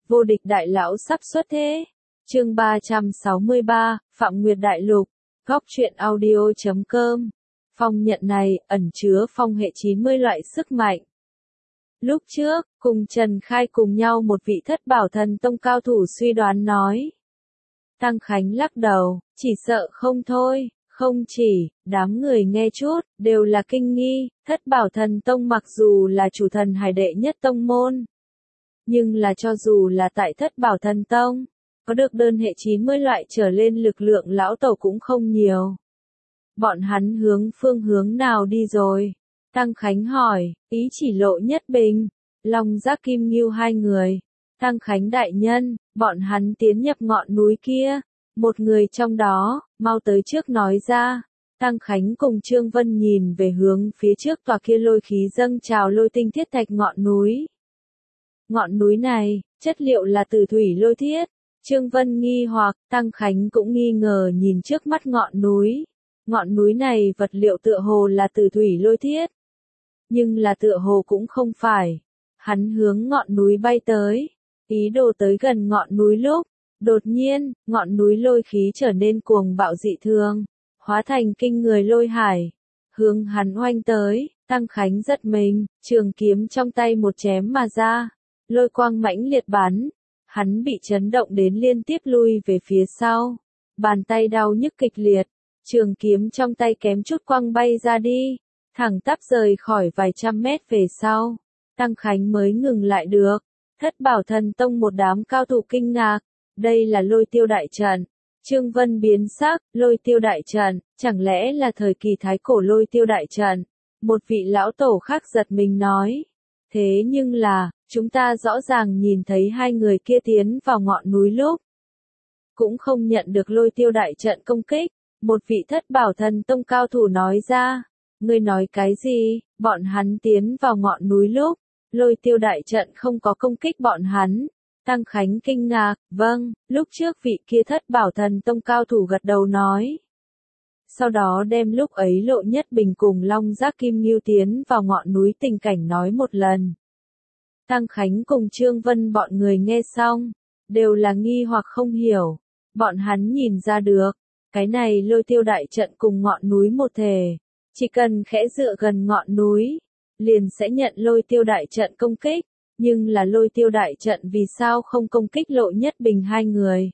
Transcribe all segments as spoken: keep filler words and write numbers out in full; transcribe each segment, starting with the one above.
Vô địch đại lão sắp xuất thế. Chương ba trăm sáu mươi ba, Phạm Nguyệt Đại Lục. Góc truyện audio chấm com. Phong nhận này ẩn chứa phong hệ chín mươi loại sức mạnh. Lúc trước, cùng Trần Khai cùng nhau một vị thất bảo thần tông cao thủ suy đoán nói. Tăng Khánh lắc đầu, chỉ sợ không thôi, không chỉ, đám người nghe chút, đều là kinh nghi, thất bảo thần tông mặc dù là chủ thần hải đệ nhất tông môn. Nhưng là cho dù là tại thất bảo thần tông, có được đơn hệ chín mươi loại trở lên lực lượng lão tổ cũng không nhiều. Bọn hắn hướng phương hướng nào đi rồi? Tăng Khánh hỏi, ý chỉ Lộ Nhất Bình, Long Giác Kim Ngưu hai người. Tăng Khánh đại nhân, bọn hắn tiến nhập ngọn núi kia. Một người trong đó, mau tới trước nói ra. Tăng Khánh cùng Trương Vân nhìn về hướng phía trước tòa kia lôi khí dâng trào lôi tinh thiết thạch ngọn núi. Ngọn núi này, chất liệu là từ thủy lôi thiết. Trương Vân nghi hoặc, Tăng Khánh cũng nghi ngờ nhìn trước mắt ngọn núi. Ngọn núi này vật liệu tựa hồ là từ thủy lôi thiết. Nhưng là tựa hồ cũng không phải. Hắn hướng ngọn núi bay tới. Ý đồ tới gần ngọn núi lúc. Đột nhiên, ngọn núi lôi khí trở nên cuồng bạo dị thường. Hóa thành kinh người lôi hải. Hướng hắn oanh tới, Tăng Khánh giật mình, trường kiếm trong tay một chém mà ra. Lôi quang mãnh liệt bắn. Hắn bị chấn động đến liên tiếp lui về phía sau. Bàn tay đau nhức kịch liệt. Trường kiếm trong tay kém chút quăng bay ra đi. Thẳng tắp rời khỏi vài trăm mét về sau. Tăng Khánh mới ngừng lại được. Thất bảo thần tông một đám cao thủ kinh ngạc. Đây là lôi tiêu đại trận. Trương Vân biến sắc, lôi tiêu đại trận, chẳng lẽ là thời kỳ thái cổ lôi tiêu đại trận. Một vị lão tổ khác giật mình nói. Thế nhưng là, chúng ta rõ ràng nhìn thấy hai người kia tiến vào ngọn núi lúc. Cũng không nhận được lôi tiêu đại trận công kích. Một vị thất bảo thần tông cao thủ nói ra. Ngươi nói cái gì, bọn hắn tiến vào ngọn núi lúc. Lôi tiêu đại trận không có công kích bọn hắn. Tăng Khánh kinh ngạc, vâng, lúc trước vị kia thất bảo thần tông cao thủ gật đầu nói. Sau đó đem lúc ấy Lộ Nhất Bình cùng Long Giác Kim Ngưu tiến vào ngọn núi tình cảnh nói một lần. Tăng Khánh cùng Trương Vân bọn người nghe xong, đều là nghi hoặc không hiểu. Bọn hắn nhìn ra được, cái này lôi tiêu đại trận cùng ngọn núi một thể. Chỉ cần khẽ dựa gần ngọn núi, liền sẽ nhận lôi tiêu đại trận công kích. Nhưng là lôi tiêu đại trận vì sao không công kích Lộ Nhất Bình hai người?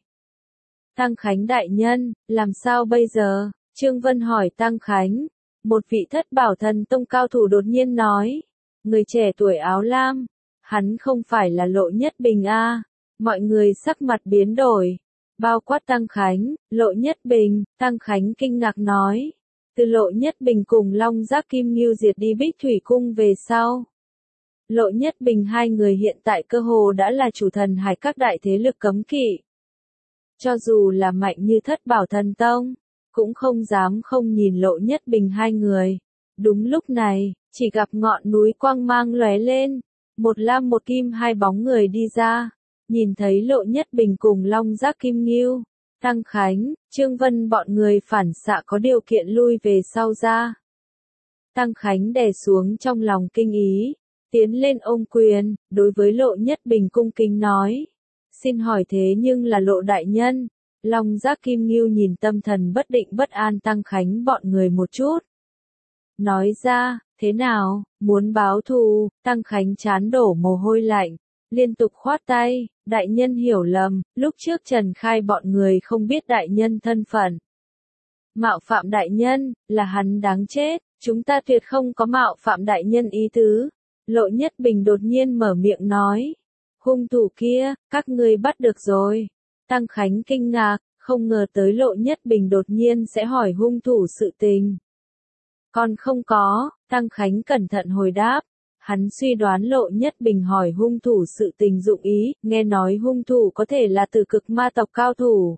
Tăng Khánh đại nhân, làm sao bây giờ? Trương Vân hỏi Tăng Khánh. Một vị thất bảo thần tông cao thủ đột nhiên nói. Người trẻ tuổi áo lam. Hắn không phải là Lộ Nhất Bình a à. Mọi người sắc mặt biến đổi. Bao quát Tăng Khánh, Lộ Nhất Bình, Tăng Khánh kinh ngạc nói. Từ Lộ Nhất Bình cùng Long Giác Kim Ngưu diệt đi Bích Thủy Cung về sau. Lộ Nhất Bình hai người hiện tại cơ hồ đã là chủ thần hải các đại thế lực cấm kỵ. Cho dù là mạnh như thất bảo thần tông, cũng không dám không nhìn Lộ Nhất Bình hai người. Đúng lúc này, chỉ gặp ngọn núi quang mang lóe lên, một lam một kim hai bóng người đi ra, nhìn thấy Lộ Nhất Bình cùng Long Giác Kim Ngưu, Tăng Khánh, Trương Vân bọn người phản xạ có điều kiện lui về sau ra. Tăng Khánh đè xuống trong lòng kinh ý. Tiến lên ôm quyền, đối với Lộ Nhất Bình cung kính nói. Xin hỏi thế nhưng là Lộ đại nhân. Long Giác Kim Ngưu nhìn tâm thần bất định bất an Tăng Khánh bọn người một chút. Nói ra, thế nào, muốn báo thù, Tăng Khánh chán đổ mồ hôi lạnh, liên tục khoát tay, đại nhân hiểu lầm, lúc trước Trần Khai bọn người không biết đại nhân thân phận. Mạo phạm đại nhân, là hắn đáng chết, chúng ta tuyệt không có mạo phạm đại nhân ý tứ. Lộ Nhất Bình đột nhiên mở miệng nói. Hung thủ kia, các ngươi bắt được rồi. Tăng Khánh kinh ngạc, không ngờ tới Lộ Nhất Bình đột nhiên sẽ hỏi hung thủ sự tình. Còn không có, Tăng Khánh cẩn thận hồi đáp. Hắn suy đoán Lộ Nhất Bình hỏi hung thủ sự tình dụng ý, nghe nói hung thủ có thể là Tử Cực Ma tộc cao thủ.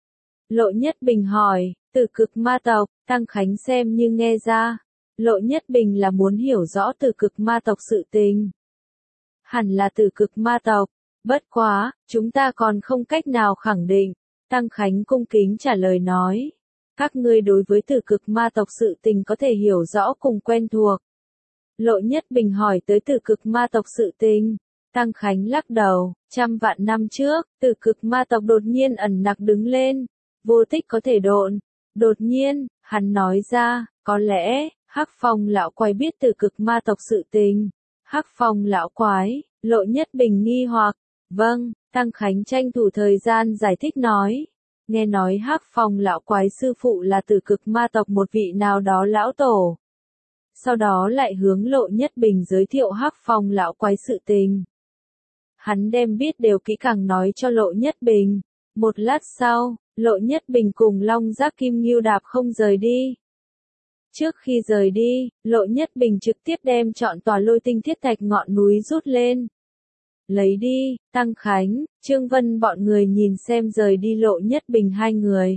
Lộ Nhất Bình hỏi, Tử Cực Ma tộc, Tăng Khánh xem như nghe ra. Lộ Nhất Bình là muốn hiểu rõ Tử Cực Ma tộc sự tình. Hẳn là Tử Cực Ma tộc, bất quá, chúng ta còn không cách nào khẳng định. Tăng Khánh cung kính trả lời nói. Các ngươi đối với Tử Cực Ma tộc sự tình có thể hiểu rõ cùng quen thuộc. Lộ Nhất Bình hỏi tới Tử Cực Ma tộc sự tình. Tăng Khánh lắc đầu, trăm vạn năm trước, Tử Cực ma tộc đột nhiên ẩn nặc đứng lên, vô tích có thể độn. Đột nhiên, hắn nói ra, có lẽ, Hắc Phong lão quái biết Tử Cực ma tộc sự tình. Hắc Phong lão quái, Lộ Nhất Bình nghi hoặc, vâng, Tăng Khánh tranh thủ thời gian giải thích nói. Nghe nói Hắc Phong lão quái sư phụ là Tử Cực ma tộc một vị nào đó lão tổ. Sau đó lại hướng Lộ Nhất Bình giới thiệu Hắc Phong lão quái sự tình. Hắn đem biết đều kỹ càng nói cho Lộ Nhất Bình. Một lát sau, Lộ Nhất Bình cùng Long Giác Kim Ngưu đạp không rời đi. Trước khi rời đi, Lộ Nhất Bình trực tiếp đem chọn tòa Lôi Tinh Thiết Thạch ngọn núi rút lên. Lấy đi, Tăng Khánh, Trương Vân bọn người nhìn xem rời đi Lộ Nhất Bình hai người.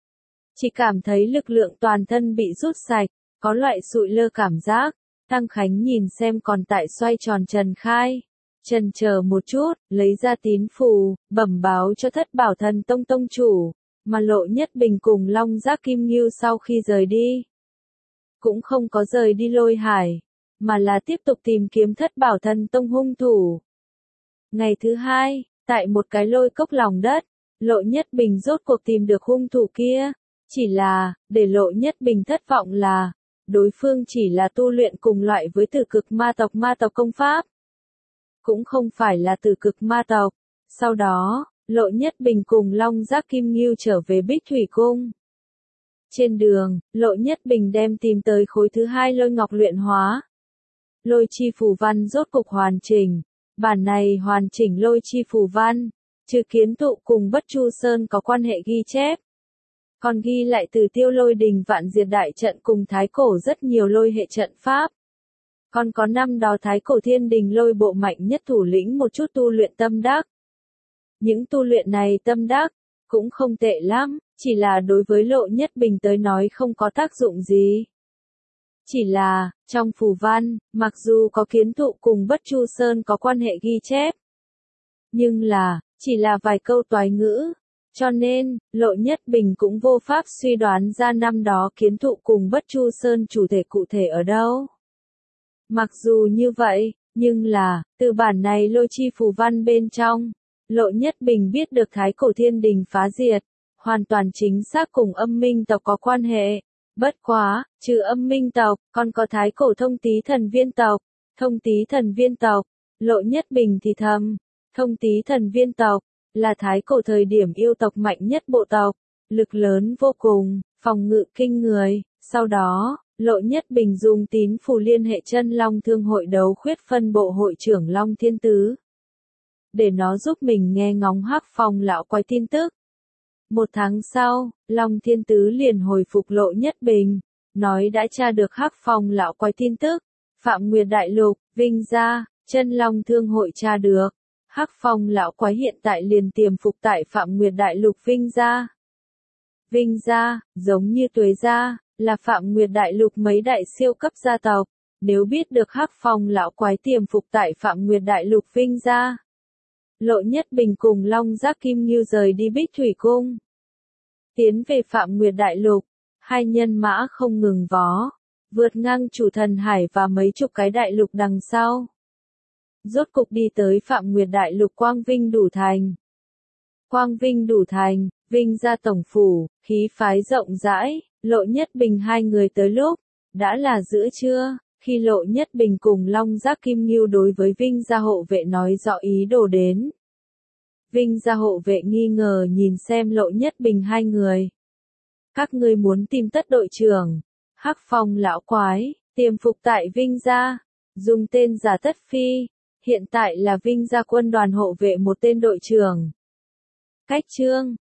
Chỉ cảm thấy lực lượng toàn thân bị rút sạch, có loại sụi lơ cảm giác. Tăng Khánh nhìn xem còn tại xoay tròn Trần Khai. Trần chờ một chút, lấy ra tín phù, bẩm báo cho Thất Bảo Thần Tông tông chủ, mà Lộ Nhất Bình cùng Long Giác Kim Ngưu sau khi rời đi. Cũng không có rời đi Lôi Hải, mà là tiếp tục tìm kiếm Thất Bảo Thần Tông hung thủ. Ngày thứ hai, tại một cái lôi cốc lòng đất, Lộ Nhất Bình rốt cuộc tìm được hung thủ kia. Chỉ là, để Lộ Nhất Bình thất vọng là, đối phương chỉ là tu luyện cùng loại với Tử Cực ma tộc ma tộc công pháp. Cũng không phải là Tử Cực ma tộc. Sau đó, Lộ Nhất Bình cùng Long Giác Kim Ngưu trở về Bích Thủy Cung. Trên đường, Lộ Nhất Bình đem tìm tới khối thứ hai lôi ngọc luyện hóa. Lôi chi phù văn rốt cục hoàn chỉnh. Bản này hoàn chỉnh lôi chi phù văn, trừ kiến tụ cùng Bất Chu Sơn có quan hệ ghi chép. Còn ghi lại từ Tiêu Lôi Đình Vạn Diệt Đại Trận cùng Thái Cổ rất nhiều lôi hệ trận pháp. Còn có năm đó Thái Cổ Thiên Đình lôi bộ mạnh nhất thủ lĩnh một chút tu luyện tâm đắc. Những tu luyện này tâm đắc, cũng không tệ lắm, chỉ là đối với Lộ Nhất Bình tới nói không có tác dụng gì. Chỉ là, trong phù văn, mặc dù có kiến tụ cùng Bất Chu Sơn có quan hệ ghi chép. Nhưng là, chỉ là vài câu toái ngữ. Cho nên, Lộ Nhất Bình cũng vô pháp suy đoán ra năm đó kiến tụ cùng Bất Chu Sơn chủ thể cụ thể ở đâu. Mặc dù như vậy, nhưng là, từ bản này lôi chi phù văn bên trong, Lộ Nhất Bình biết được Thái Cổ Thiên Đình phá diệt, hoàn toàn chính xác cùng Âm Minh tộc có quan hệ. Bất quá, trừ Âm Minh tộc, còn có Thái Cổ Thông Tý Thần Viên tộc. Thông Tý Thần Viên tộc, Lộ Nhất Bình thì thầm, Thông Tý Thần Viên tộc, là Thái Cổ thời điểm yêu tộc mạnh nhất bộ tộc, lực lớn vô cùng, phòng ngự kinh người. Sau đó, Lộ Nhất Bình dùng tín phù liên hệ Chân Long Thương hội đấu khuyết phân bộ hội trưởng Long Thiên Tứ, để nó giúp mình nghe ngóng Hắc Phong lão quái tin tức. Một tháng sau, Long Thiên Tứ liền hồi phục Lộ Nhất Bình, nói đã tra được Hắc Phong lão quái tin tức. Phạm Nguyệt Đại Lục, Vinh Gia, Chân Long Thương hội tra được. Hắc Phong lão quái hiện tại liền tiềm phục tại Phạm Nguyệt Đại Lục Vinh Gia. Vinh Gia, giống như Tuế Gia, là Phạm Nguyệt Đại Lục mấy đại siêu cấp gia tộc. Nếu biết được Hắc Phong lão quái tiềm phục tại Phạm Nguyệt Đại Lục Vinh Gia, Lộ Nhất Bình cùng Long Giác Kim Ngưu rời đi Bích Thủy Cung, tiến về Phạm Nguyệt Đại Lục. Hai nhân mã không ngừng vó, vượt ngang Chủ Thần Hải và mấy chục cái đại lục đằng sau. Rốt cục đi tới Phạm Nguyệt Đại Lục Quang Vinh Đủ Thành. Quang Vinh Đủ Thành, Vinh Gia tổng phủ, khí phái rộng rãi. Lộ Nhất Bình hai người tới lúc đã là giữa trưa, khi Lộ Nhất Bình cùng Long Giác Kim Ngưu đối với Vinh Gia hộ vệ nói rõ ý đồ đến. Vinh Gia hộ vệ nghi ngờ nhìn xem Lộ Nhất Bình hai người. Các ngươi muốn tìm Tất đội trưởng, Hắc Phong lão quái, tiềm phục tại Vinh Gia, dùng tên giả Tất Phi, hiện tại là Vinh Gia quân đoàn hộ vệ một tên đội trưởng. Cách chương